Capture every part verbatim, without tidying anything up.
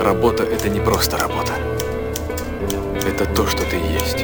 Работа — это не просто работа. Это то, что ты есть.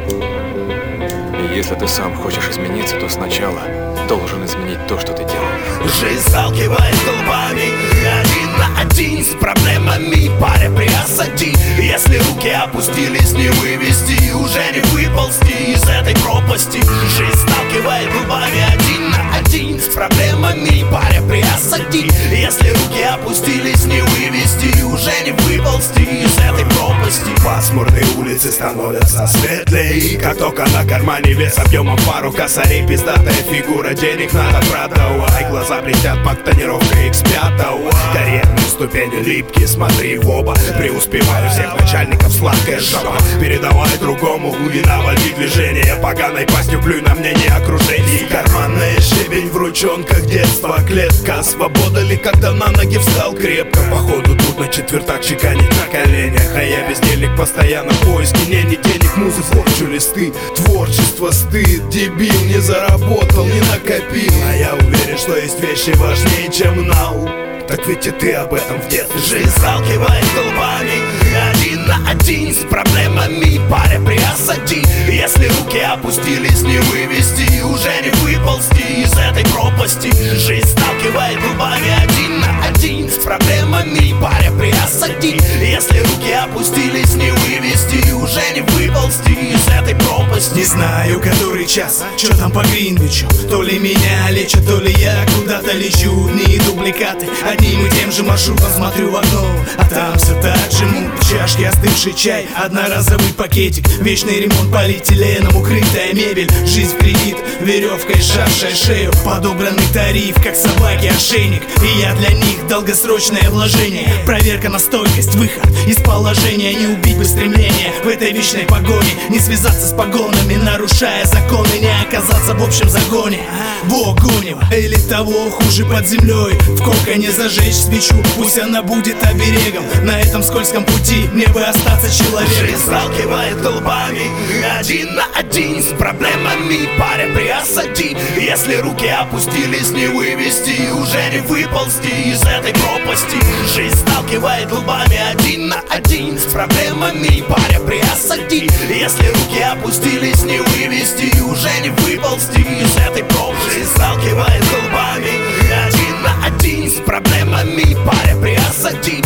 И если ты сам хочешь измениться, то сначала должен изменить то, что ты делаешь. Жизнь сталкивает лбами один на один с проблемами. Паря, приосади. Если руки опустились, не вывести, уже не выползти из этой пропасти. Жизнь сталкивает лбами один на один с проблемами. Паря, приосади. Если руки опустились, не вывести, уже не выползти из этой пропасти. Пасмурные улицы становятся светлее, как только на кармане вес объемом пару косарей. Пиздатая фигура, денег надо продавай. Глаза блестят под тонировкой икс пять. Карьерные ступени липкие, смотри в оба. Преуспеваю всех начальников, сладкая жаба. Передавай другому и наводи движение. Поганой пастью плюй на мнение окружения. Карманная щебень в ручонках, детства, клетка. Свобода ли, когда на ноги встал крепко? Походу тут на четвертак чеканить на коленях. А я бездельник, постоянно в поиске. Не, не денег, музы, порчу листы. Творчество, стыд, дебил. Не заработал, не накопил. А я уверен, что есть вещи важнее, чем нау. Так ведь и ты об этом в детстве. Жизнь сталкивает лбами один на один с проблемами. Паря, приосади. Если руки опустились, не вывести, уже не выползти из этой пропасти. Жизнь сталкивает лбами один на один с проблемами. Паря, приосади. Если руки опустились, не вывести, уже не выползти из этой пропасти. Не знаю, который час, чё там по Гринвичу. То ли меня лечат, то ли я куда-то лечу. Не дубликаты, одним и тем же маршрутом смотрю в окно, а там все так же мут. В чашке остывший чай, одноразовый пакетик. Вечный ремонт полиэтиленом, укрытая мебель. Жизнь в кредит, веревкой сжавшая шею. Подобранный тариф, как собаки ошейник. И я для них долгосрочное вложение. Проверка на стойкость, выход из положения. Не убить бы стремление в этой вечной погоне. Не связаться с погонами, нарушая законы. Не оказаться в общем загоне во Гонева. Или того хуже под землей, в коконе зажечь свечу. Пусть она будет оберегом на этом скользком пути. Мне бы остаться человеком. Жизнь сталкивает лбами один на один с проблемами. Паря, приосади. Если руки опустились, не вывести, уже не выползти из этой пропасти. Жизнь сталкивает лбами один на один с проблемами. Паря, приосади. Если руки опустились, не вывести, уже не выползти из этой пропасти. Жизнь сталкивает лбами один на один с проблемами. Паря, приосади.